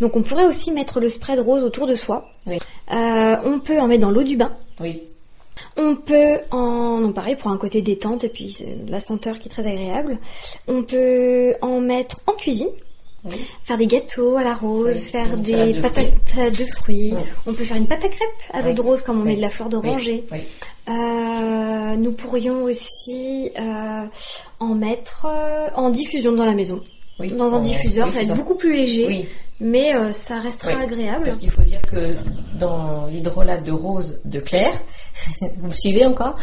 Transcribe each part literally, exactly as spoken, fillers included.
Donc on pourrait aussi mettre le spray de rose autour de soi. Oui. Euh, on peut en mettre dans l'eau du bain. Oui. On peut en... Non, pareil, pour un côté détente et puis c'est la senteur qui est très agréable. On peut en mettre en cuisine. Oui. Faire des gâteaux à la rose, oui. faire une des de pâtes à... salade de fruits. Oui. On peut faire une pâte à crêpes à l'eau de rose comme on oui. met de la fleur d'oranger. Oui. Oui. Euh, nous pourrions aussi euh, en mettre euh, en diffusion dans la maison. Oui. Dans un oui. diffuseur, oui, ça va être ça. beaucoup plus léger, oui. mais euh, ça restera oui. agréable. Parce qu'il faut dire que dans l'hydrolat de rose de Claire, vous me suivez encore,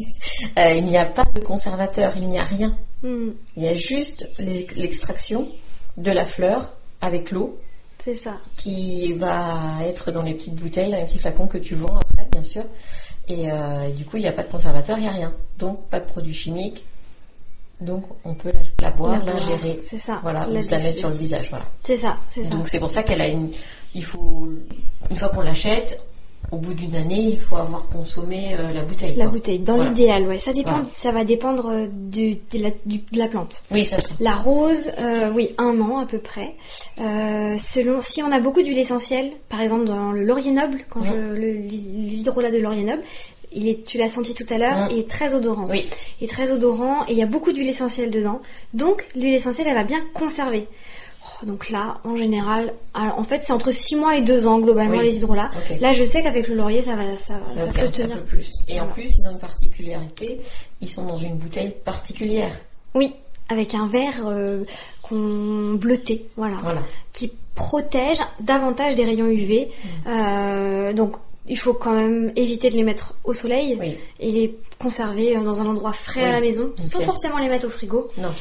euh, il n'y a pas de conservateur, il n'y a rien. Mm. Il y a juste l'extraction de la fleur avec l'eau. C'est ça. Qui va être dans les petites bouteilles, dans les petits flacons que tu vends après, bien sûr. Et, euh, et du coup, il n'y a pas de conservateur, il n'y a rien. Donc, pas de produits chimiques. Donc, on peut la, la boire, l'ingérer. C'est ça. Voilà, ou se la mettre sur le visage, voilà. C'est ça, c'est ça. Donc, c'est pour ça qu'elle a une... Il faut... Une fois qu'on l'achète, au bout d'une année, il faut avoir consommé euh, la bouteille. La quoi. bouteille, dans voilà. l'idéal, ouais. Ça dépend, voilà. ça va dépendre du, de, la, du, de la plante. Oui, ça c'est. La rose, euh, oui, un an à peu près. Euh, selon, si on a beaucoup d'huile essentielle, par exemple dans le laurier noble, quand mmh. je, le, l'hydrolat de laurier noble, il est, tu l'as senti tout à l'heure, mmh. il est très odorant. Oui. Il est très odorant et il y a beaucoup d'huile essentielle dedans. Donc, l'huile essentielle, elle va bien conserver. Donc là, en général, alors, en fait, c'est entre six mois et deux ans, globalement, oui. les hydrolats. Okay. Là, je sais qu'avec le laurier, ça va, ça, okay, ça peut tenir. Un peu plus. Et voilà. En plus, ils ont une particularité, ils sont dans une bouteille particulière. Oui, avec un verre euh, qu'on bleuté, voilà, voilà, qui protège davantage des rayons U V. Mmh. Euh, donc, il faut quand même éviter de les mettre au soleil oui. et les conserver dans un endroit frais oui. à la maison, okay. sans forcément les mettre au frigo. Non.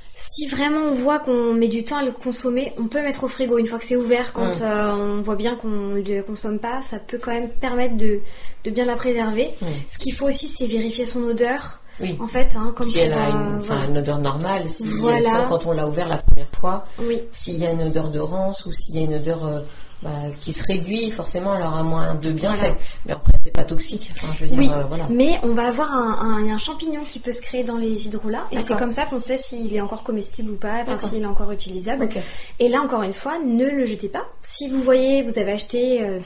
Si vraiment on voit qu'on met du temps à le consommer, on peut mettre au frigo une fois que c'est ouvert. Quand mmh. euh, on voit bien qu'on ne le consomme pas, ça peut quand même permettre de, de bien la préserver. Mmh. Ce qu'il faut aussi, c'est vérifier son odeur. Oui. En fait, hein, comme si elle a une, euh, voilà. une odeur normale, si voilà. elle sent quand on l'a ouvert la première fois, oui. s'il y a une odeur de rance ou s'il y a une odeur euh, bah, qui se réduit, forcément, elle aura moins de bienfaits. Voilà. Mais après, c'est pas toxique. Enfin, je veux dire, oui, euh, voilà. Mais on va avoir un, un, un champignon qui peut se créer dans les hydrolats, et c'est comme ça qu'on sait s'il est encore comestible ou pas, enfin s'il est encore utilisable. Okay. Et là, encore une fois, ne le jetez pas. Si vous voyez, vous avez acheté, euh,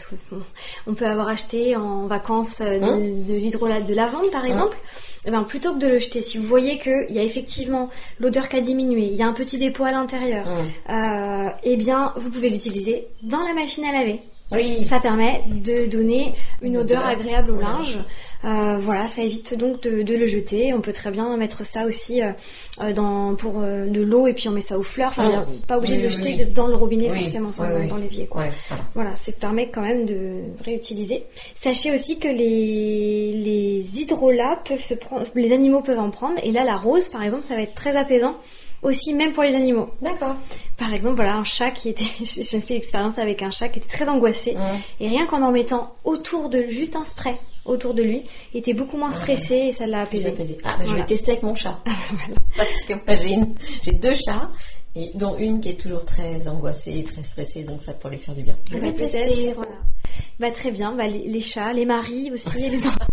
on peut avoir acheté en vacances euh, de, hum. de l'hydrolat de lavande, par exemple. Hum. Eh ben, plutôt que de le jeter, si vous voyez qu'il y a effectivement l'odeur qui a diminué, il y a un petit dépôt à l'intérieur, mmh. euh, eh bien, vous pouvez l'utiliser dans la machine à laver. Oui. Ça permet de donner une odeur agréable au linge. Euh, voilà, ça évite donc de, de le jeter. On peut très bien mettre ça aussi euh, dans, pour euh, de l'eau et puis on met ça aux fleurs. Enfin, oh. pas obligé oui, de le jeter oui. dans le robinet oui. forcément, enfin, oui, dans, oui. dans l'évier. Quoi. Ouais, voilà, voilà ça permet quand même de réutiliser. Sachez aussi que les, les hydrolats peuvent se prendre, les animaux peuvent en prendre. Et là, la rose, par exemple, ça va être très apaisant. Aussi, même pour les animaux. D'accord. Par exemple, voilà, un chat qui était... J'ai fait l'expérience avec un chat qui était très angoissé. Mmh. Et rien qu'en en mettant autour de... Juste un spray autour de lui, il était beaucoup moins stressé et ça l'a apaisé. apaisé. Ah, bah, voilà. Je vais tester avec mon chat. Voilà. Parce que moi, j'ai, une... j'ai deux chats, et dont une qui est toujours très angoissée et très stressée, donc ça pourrait lui faire du bien. Je vais bah, tester. Voilà. Bah, très bien. Bah, les, les chats, les maris aussi, et les enfants.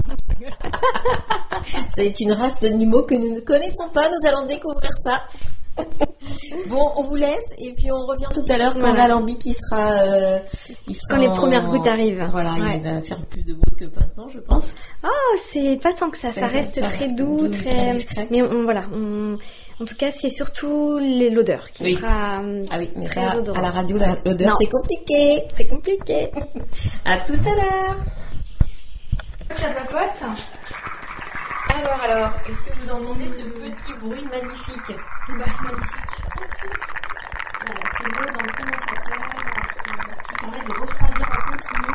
C'est une race d'animaux que nous ne connaissons pas. Nous allons découvrir ça. Bon, on vous laisse et puis on revient tout à l'heure quand voilà. L'alambic qui sera, euh, il sera quand les premières gouttes arrivent. Voilà, ouais. Il va faire plus de bruit que maintenant, je pense. Ah, oh, c'est pas tant que ça. Ça, ça reste ça, très doux, doux très, très discret. Mais on, voilà, on... en tout cas, c'est surtout les, l'odeur qui oui. sera ah oui, mais très ça, odorante. À la radio, la, l'odeur, non. c'est compliqué. C'est compliqué. À tout à l'heure. Ça papote. Alors, alors, est-ce que vous entendez ce petit bruit magnifique? Bah, c'est magnifique. Voilà, c'est l'eau dans le condensateur qui permet de refroidir en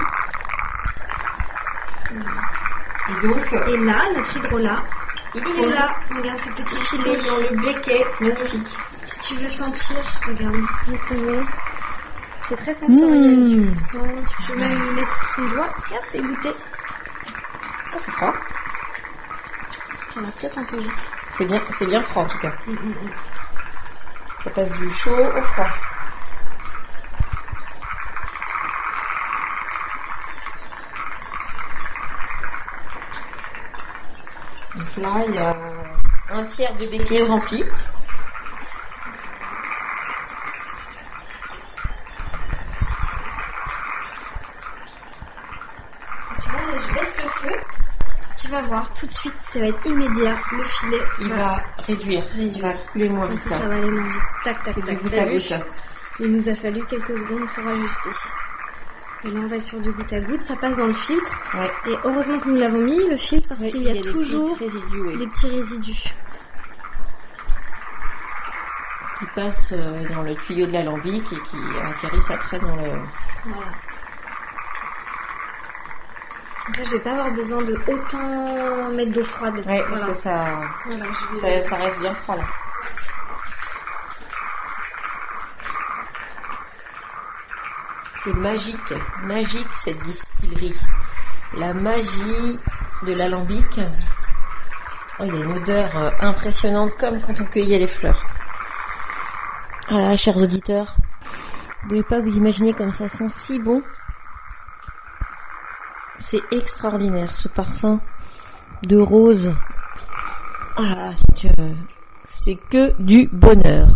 continu. Et donc, et là, notre hydrolat, il est là. Regarde ce petit filet dans le béquet, magnifique. Si tu veux sentir, regarde, je te mets. C'est très sensoriel. Mmh. Tu le sens, tu peux même mettre ton doigt et hop, et goûter. Ah, c'est froid. Ça va peut-être un peu vite. C'est bien, c'est bien froid en tout cas. Mmh, mmh. Ça passe du chaud au froid. Donc là, il y a un tiers de béquet rempli. vas voir tout de suite, ça va être immédiat. Le filet il va, va réduire, réduire, il va couler moins vite. Ça, ça va aller moins vite. Tac, tac, c'est tac. Du goutte à goutte. Il nous a fallu quelques secondes pour ajuster. Et là, on va être sur du goutte à goutte. Ça passe dans le filtre. Ouais. Et heureusement que nous l'avons mis, le filtre, parce ouais, qu'il y a, il y a toujours des petits résidus. Oui. Des petits résidus. Qui passent dans le tuyau de l'alambic et qui atterrissent après dans le... Voilà. Là, je vais pas avoir besoin de autant mettre d'eau froide. Oui, voilà. parce que ça, voilà, ça, ça reste bien froid là. C'est magique, magique cette distillerie. La magie de l'alambic. Oh, il y a une odeur impressionnante comme quand on cueillait les fleurs. Voilà, chers auditeurs, vous pouvez pas vous imaginer comme ça sent si bon. C'est extraordinaire ce parfum de rose. Ah, c'est, euh, c'est que du bonheur.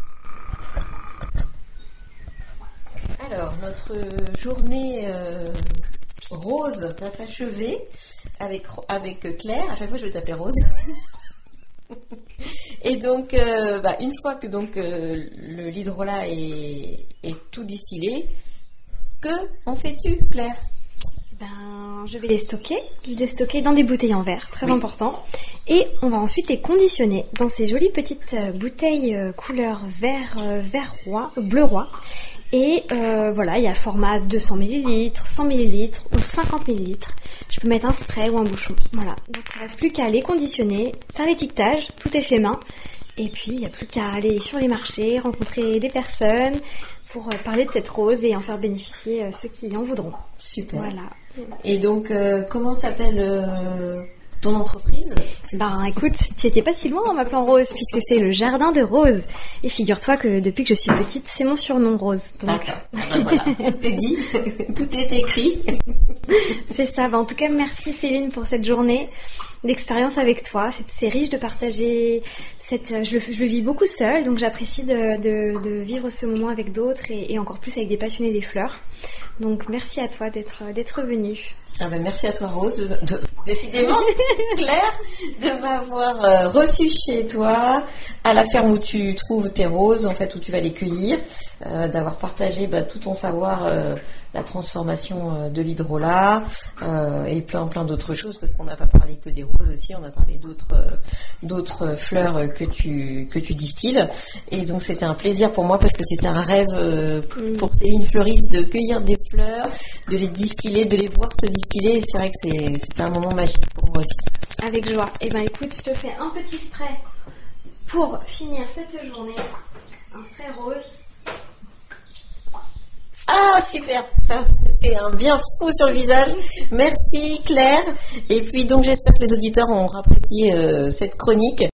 Alors, notre journée euh, rose va s'achever avec, avec Claire. À chaque fois, je vais t'appeler Rose. Et donc, euh, bah, une fois que donc euh, le l'hydrolat est, est tout distillé, que en fais-tu, Claire? Ben, je vais les stocker. Je vais les stocker dans des bouteilles en verre, très oui. important. Et on va ensuite les conditionner dans ces jolies petites bouteilles euh, couleur vert, euh, vert roi, bleu roi. Et euh, voilà, il y a format deux cents millilitres, cent millilitres ou cinquante millilitres. Je peux mettre un spray ou un bouchon. Voilà. Donc il ne reste plus qu'à les conditionner, faire l'étiquetage, tout est fait main. Et puis il n'y a plus qu'à aller sur les marchés, rencontrer des personnes pour euh, parler de cette rose et en faire bénéficier euh, ceux qui en voudront. Super. Voilà. Et donc, euh, comment s'appelle euh, ton entreprise? Ben écoute, tu étais pas si loin en m'appelant Rose, puisque c'est le jardin de Rose. Et figure-toi que depuis que je suis petite, c'est mon surnom Rose. Donc... D'accord, ben voilà, tout est dit, tout est écrit. C'est ça, ben, en tout cas merci Céline pour cette journée d'expérience avec toi. C'est, c'est riche de partager cette... Je le, je le vis beaucoup seule, donc j'apprécie de, de, de vivre ce moment avec d'autres et, et encore plus avec des passionnés des fleurs. Donc merci à toi d'être, d'être venue. Ah ben merci à toi Rose, de, de, décidément Claire, de m'avoir euh, reçu chez toi, à la ferme où tu trouves tes roses, en fait où tu vas les cueillir, euh, d'avoir partagé bah, tout ton savoir, euh, la transformation euh, de l'hydrolat euh, et plein plein d'autres choses, parce qu'on n'a pas parlé que des roses aussi, on a parlé d'autres euh, d'autres fleurs que tu que tu distilles. Et donc c'était un plaisir pour moi parce que c'était un rêve euh, pour Céline Fleuriste de cueillir des fleurs, de les distiller, de les voir se distiller. Et c'est vrai que c'est, c'était un moment magique pour moi aussi. Avec joie. Et ben écoute, je te fais un petit spray pour finir cette journée. Un spray rose. Ah super, ça fait un bien fou sur le visage. Merci Claire. Et puis donc j'espère que les auditeurs ont apprécié euh, cette chronique.